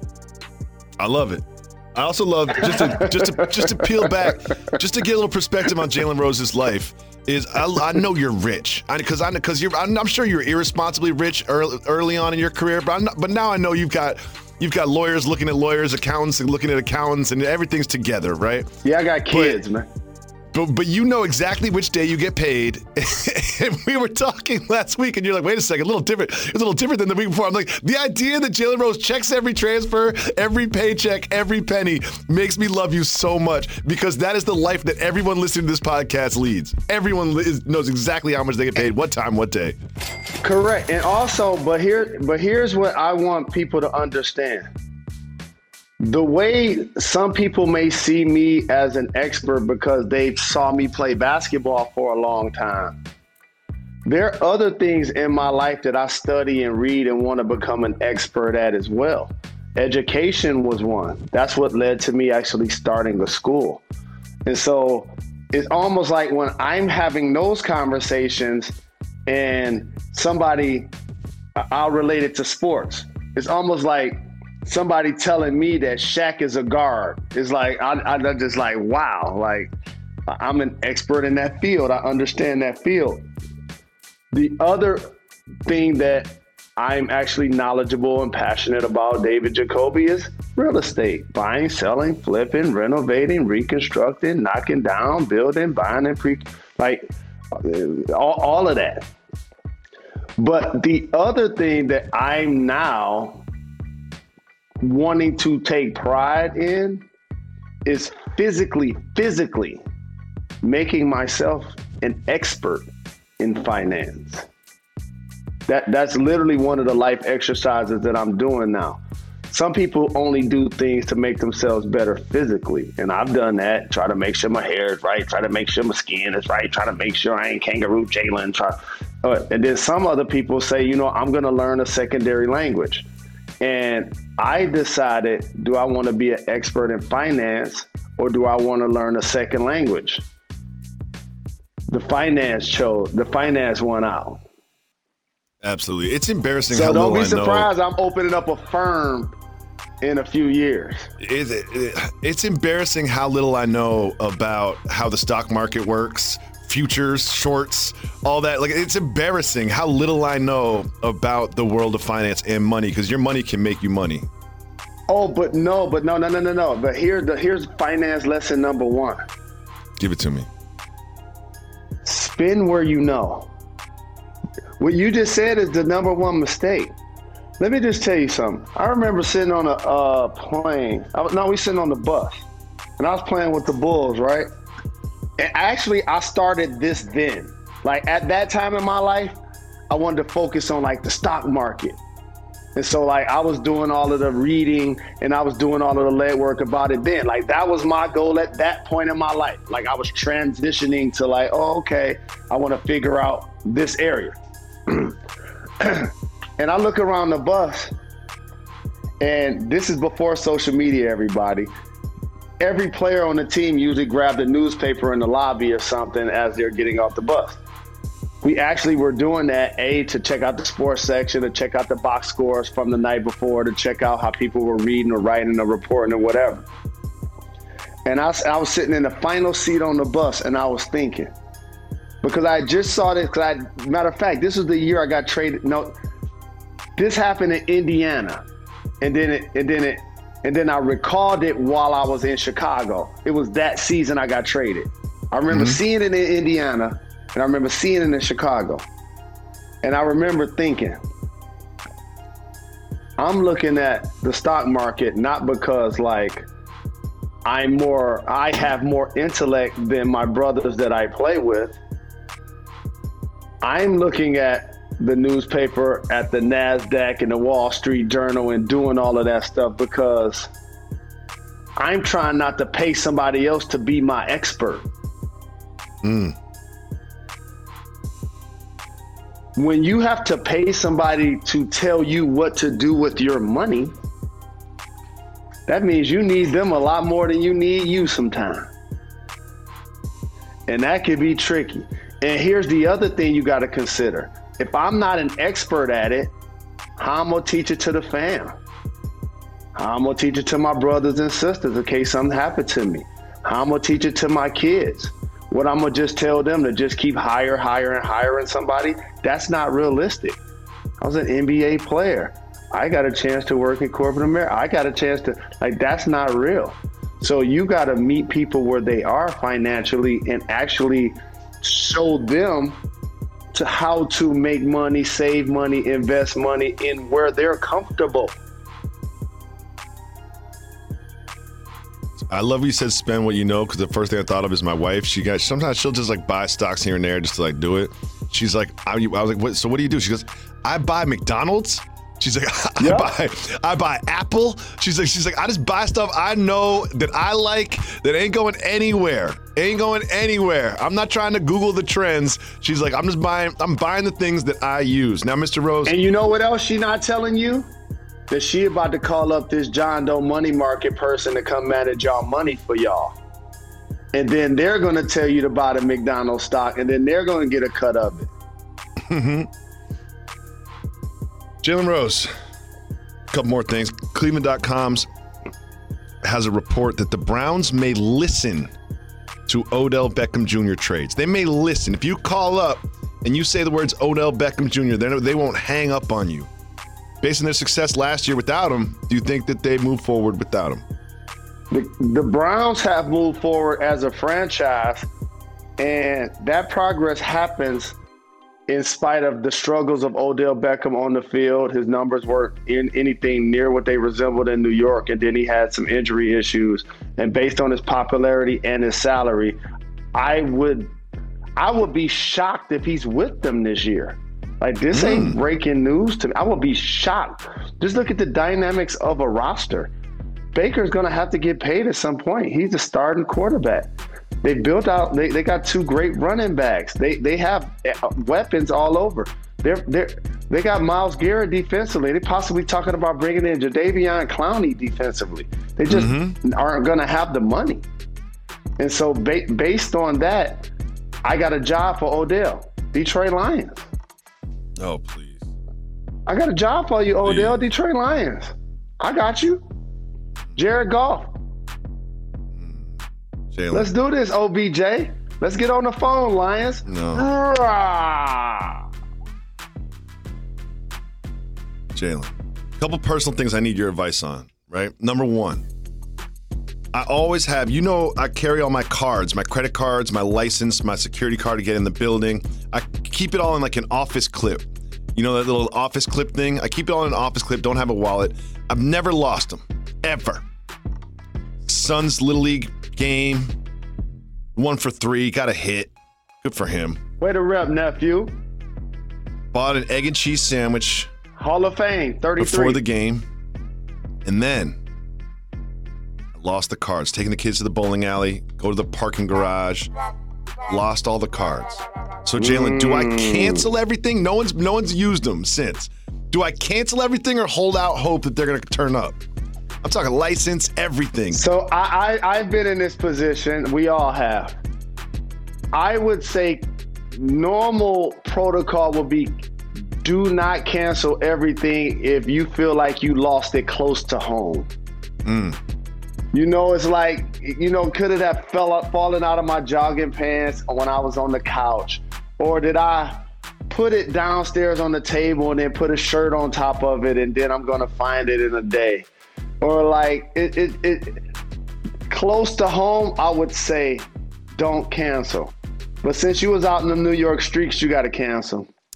I love it. I also love just to just to just to peel back, just to get a little perspective on Jalen Rose's life. Is I, I know you're rich, because I because you're I'm, I'm sure you're irresponsibly rich early, early on in your career, but I'm not, but now I know you've got you've got lawyers looking at lawyers, accountants and looking at accountants, and everything's together, right?
Yeah, I got kids,
but,
man.
But but you know exactly which day you get paid. And we were talking last week, and you're like, wait a second, a little different. It's a little different than the week before. I'm like, the idea that Jalen Rose checks every transfer, every paycheck, every penny makes me love you so much, because that is the life that everyone listening to this podcast leads. Everyone is, knows exactly how much they get paid, what time, what day.
Correct. And also, but here, but here's what I want people to understand. The way some people may see me as an expert because they saw me play basketball for a long time, there are other things in my life that I study and read and want to become an expert at as well. Education was one. That's what led to me actually starting a school. And so it's almost like when I'm having those conversations and somebody, I'll relate it to sports. It's almost like somebody telling me that Shaq is a guard. It's like, I, I'm just like, wow, like I'm an expert in that field. I understand that field. The other thing that I'm actually knowledgeable and passionate about, David Jacoby, is real estate. Buying, selling, flipping, renovating, reconstructing, knocking down, building, buying and pre, like all, all of that. But the other thing that I'm now wanting to take pride in is physically, physically making myself an expert in finance. That that's literally one of the life exercises that I'm doing now. Some people only do things to make themselves better physically, and I've done that. Try to make sure my hair is right, try to make sure my skin is right, try to make sure I ain't kangaroo Jalen. Try, uh, and then some other people say, you know, I'm going to learn a secondary language. And I decided, do I want to be an expert in finance, or do I want to learn a second language? The finance chose, the finance won out.
Absolutely. It's embarrassing
so
how
don't
little
be surprised
I know.
I'm opening up a firm in a few years.
Is it, it's embarrassing how little I know about how the stock market works, futures, shorts, all that. Like, it's embarrassing how little I know about the world of finance and money, because your money can make you money.
Oh, but no, but no, no, no, no, no. But here, the, here's finance lesson number one.
Give it to me.
Spend where you know. What you just said is the number one mistake. Let me just tell you something. I remember sitting on a uh, plane. I was, no, we sitting on the bus, and I was playing with the Bulls, right? And actually, I started this then. Like, at that time in my life, I wanted to focus on like the stock market. And so like I was doing all of the reading and I was doing all of the legwork about it then. Like, that was my goal at that point in my life. Like, I was transitioning to like, oh, okay, I want to figure out this area. And I look around the bus, and this is before social media, everybody. Every player on the team usually grabbed a newspaper in the lobby or something as they're getting off the bus. We actually were doing that, A, to check out the sports section, to check out the box scores from the night before, to check out how people were reading or writing or reporting or whatever. And I, I was sitting in the final seat on the bus, and I was thinking, because I just saw this, cause I, matter of fact, this was the year I got traded. No, this happened in Indiana, and then it, and then it, and then I recalled it while I was in Chicago. It was that season I got traded. I remember mm-hmm. seeing it in Indiana, and I remember seeing it in Chicago. And I remember thinking, I'm looking at the stock market not because like I'm more, I have more intellect than my brothers that I play with. I'm looking at the newspaper, at the NASDAQ and the Wall Street Journal and doing all of that stuff because I'm trying not to pay somebody else to be my expert.
Mm.
When you have to pay somebody to tell you what to do with your money, that means you need them a lot more than you need you sometimes. And that can be tricky. And here's the other thing you got to consider. If I'm not an expert at it, how I'm going to teach it to the fam? How I'm going to teach it to my brothers and sisters in case something happened to me? How I'm going to teach it to my kids? What I'm going to just tell them to just keep higher, higher, and hiring somebody? That's not realistic. I was an N B A player. I got a chance to work in corporate America. I got a chance to, like, that's not real. So you got to meet people where they are financially and actually show them to how to make money, save money, invest money in where they're comfortable.
I love you said spend what you know, because the first thing I thought of is my wife. She got sometimes she'll just like buy stocks here and there just to like do it. She's like, I, I was like, what, so what do you do? She goes, I buy McDonald's. She's like, I yep. buy, I buy Apple. She's like, she's like, I just buy stuff I know that I like that ain't going anywhere. Ain't going anywhere. I'm not trying to Google the trends. She's like, I'm just buying, I'm buying the things that I use. Now, Mister Rose.
And you know what else she not telling you? That she about to call up this John Doe money market person to come manage y'all money for y'all. And then they're going to tell you to buy the McDonald's stock, and then they're going to get a cut of it.
Mm-hmm. Jalen Rose, a couple more things. Cleveland dot com's has a report that the Browns may listen to Odell Beckham Junior trades. They may listen. If you call up and you say the words Odell Beckham Junior, then they won't hang up on you. Based on their success last year without him, do you think that they move forward without him?
The, the Browns have moved forward as a franchise, and that progress happens in spite of the struggles of Odell Beckham on the field. His numbers weren't in anything near what they resembled in New York, and then he had some injury issues. And based on his popularity and his salary, I would, I would be shocked if he's with them this year. Like, this mm. ain't breaking news to me. I would be shocked. Just look at the dynamics of a roster. Baker's going to have to get paid at some point. He's the starting quarterback. They built out, they, they got two great running backs. They they have weapons all over. They're, they're, they got Myles Garrett defensively. They're possibly talking about bringing in Jadeveon Clowney defensively. They just mm-hmm. aren't going to have the money. And so ba- based on that, I got a job for Odell, Detroit Lions.
Oh, please.
I got a job for you, Odell,
please.
Detroit Lions. I got you. Jared Goff.
Jalen.
Let's do this, O B J. Let's get on the phone, Lions.
No. Jalen, a couple personal things I need your advice on, right? Number one, I always have, you know, I carry all my cards, my credit cards, my license, my security card to get in the building. I keep it all in like an office clip. You know that little office clip thing? I keep it all in an office clip, don't have a wallet. I've never lost them, ever. Son's Little League game, one for three, got a hit. Good for him.
Way to rep, nephew.
Bought an egg and cheese sandwich.
Hall of Fame, thirty-three.
Before the game. And then I lost the cards. Taking the kids to the bowling alley, go to the parking garage, lost all the cards. So Jalen, mm. do I cancel everything? No one's no one's used them since. Do I cancel everything or hold out hope that they're going to turn up? I'm talking license, everything.
So I, I, I've been in this position. We all have. I would say normal protocol would be do not cancel everything if you feel like you lost it close to home.
Mm.
You know, it's like, you know, could it have fell up, fallen out of my jogging pants when I was on the couch? Or did I put it downstairs on the table and then put a shirt on top of it and then I'm going to find it in a day? Or like it, it, it close to home, I would say don't cancel. But since you was out in the New York streets, you got to cancel.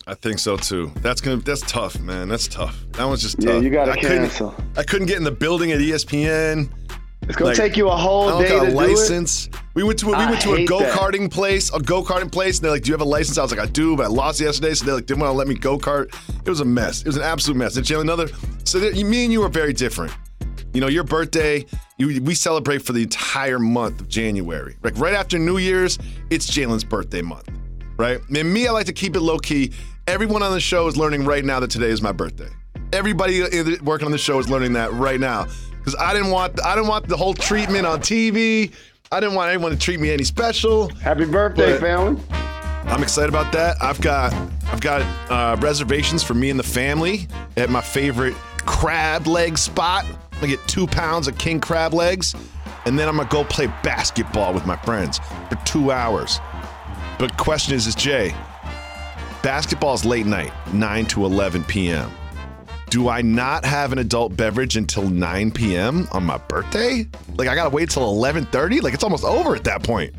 I think so too. That's gonna. That's tough, man. That's tough. That one's just tough.
Yeah, you gotta
I
cancel.
Couldn't, I couldn't get in the building at E S P N.
It's gonna
like,
take you a whole
I don't
day
got
to
a
do
license.
it.
We went to a, we
I
went to a
hate
go
that.
karting place, a go karting place, and they're like, "Do you have a license?" I was like, "I do," but I lost yesterday, so they like didn't want to let me go kart. It was a mess. It was an absolute mess. And Jalen, another. So there, me and you are very different. You know, your birthday, you, we celebrate for the entire month of January. Like right after New Year's, it's Jalen's birthday month, right? And me, I like to keep it low key. Everyone on the show is learning right now that today is my birthday. Everybody working on the show is learning that right now. Because I didn't want I didn't want the whole treatment on T V. I didn't want anyone to treat me any special.
Happy birthday, family.
I'm excited about that. I've got I've got uh, reservations for me and the family at my favorite crab leg spot. I'm gonna get two pounds of king crab legs, and then I'm gonna go play basketball with my friends for two hours. But question is, is Jay, basketball is late night, nine to eleven p.m. Do I not have an adult beverage until nine p.m. on my birthday? Like, I gotta wait till eleven thirty? Like, it's almost over at that point.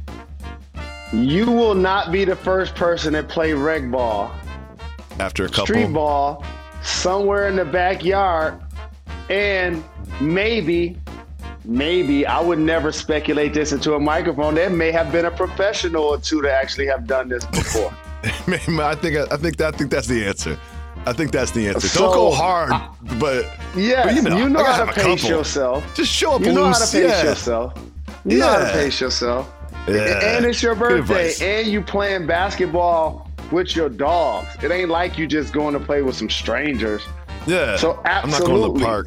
You will not be the first person that play rec ball,
After a couple.
street ball, somewhere in the backyard, and maybe, maybe, I would never speculate this into a microphone. There may have been a professional or two that actually have done this before.
I think I think that, I think that's the answer. I think that's the answer.
So,
Don't go hard, but
yeah,
but you know,
you know
I gotta
how to
have a
pace
couple.
yourself.
Just show up
You know
loose.
how to pace
yeah.
yourself. You know how to
Yeah.
pace yourself.
Yeah.
And it's your
Good
birthday,
advice.
and you playing basketball with your dogs. It ain't like you just going to play with some strangers.
Yeah.
So
I'm not going to
absolutely.
the park.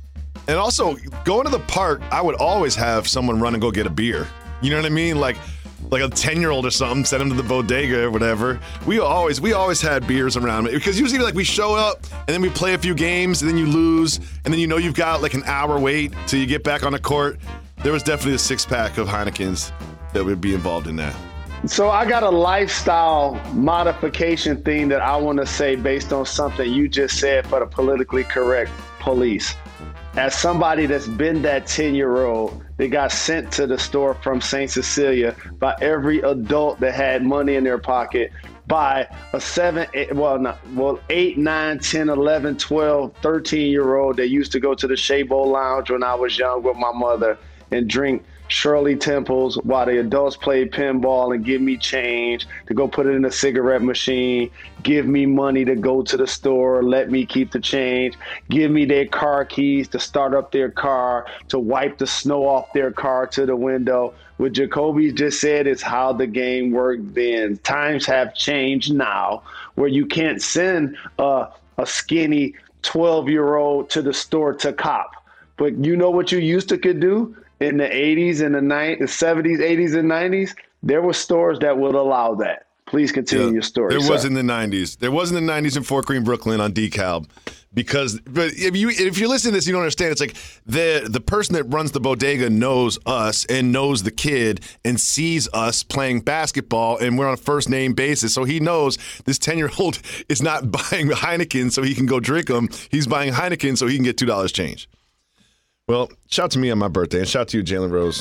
And also, going to the park, I would always have someone run and go get a beer. You know what I mean? Like, like a ten-year-old or something, send him to the bodega or whatever. We always, we always had beers around because usually, like, we show up and then we play a few games and then you lose and then you know you've got like an hour wait till you get back on the court. There was definitely a six-pack of Heinekens that would be involved in that.
So I got a lifestyle modification thing that I want to say based on something you just said for the politically correct police. As somebody that's been that ten-year-old that got sent to the store from Saint Cecilia by every adult that had money in their pocket, by a seven, eight, well, not, well, eight, nine, ten, eleven, twelve, thirteen-year-old that used to go to the Shea Bowl Lounge when I was young with my mother and drink Shirley Temples while the adults played pinball and give me change to go put it in a cigarette machine, give me money to go to the store, let me keep the change, give me their car keys to start up their car, to wipe the snow off their car to the window. What Jacoby just said is how the game worked then. Times have changed now where you can't send a, a skinny twelve-year-old to the store to cop. But you know what you used to could do? In the eighties and the nineties, the seventies, eighties, and nineties, there were stores that would allow that. Please continue
Yeah,
your story.
There
sir.
was in the nineties. There was in the nineties in Fort Greene, Brooklyn on DeKalb. Because, but if you if you're listening to this, you don't understand. It's like the the person that runs the bodega knows us and knows the kid and sees us playing basketball, and we're on a first name basis. So he knows this ten year old is not buying Heineken so he can go drink them. He's buying Heineken so he can get two dollars change. Well, shout to me on my birthday, and shout to you, Jalen Rose.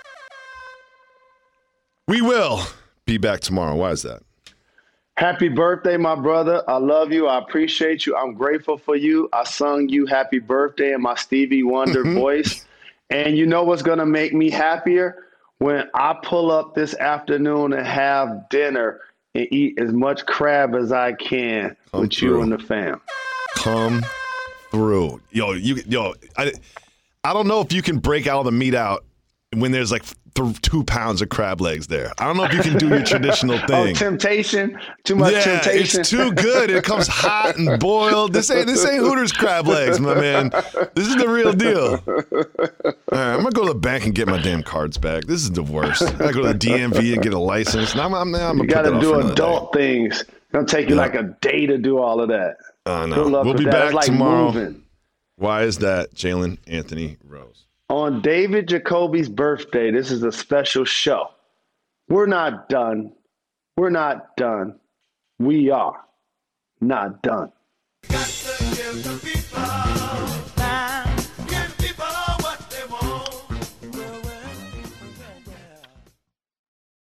We will be back tomorrow. Why is that?
Happy birthday, my brother. I love you. I appreciate you. I'm grateful for you. I sung you happy birthday in my Stevie Wonder voice. And you know what's going to make me happier? When I pull up this afternoon and have dinner and eat as much crab as I can
Come
with
through.
you and the fam.
Come through. Yo, you, yo, I, I don't know if you can break all the meat out when there's like th- two pounds of crab legs there. I don't know if you can do your traditional thing.
Oh, temptation. Too much
yeah,
temptation.
it's too good. It comes hot and boiled. This ain't this ain't Hooters crab legs, my man. This is the real deal. All right, I'm gonna go to the bank and get my damn cards back. This is the worst. I gotta go to the D M V and get a license. Now I'm, I'm, I'm
You got to do adult things. It's going to take you
Yeah.
like a day to do all of that.
I know.
Good luck
We'll
with
be
that.
back
It's like
tomorrow.
moving.
Why is that, Jalen Anthony Rose?
On David Jacoby's birthday, this is a special show. We're not done. We're not done. We are not done.
Got to give the people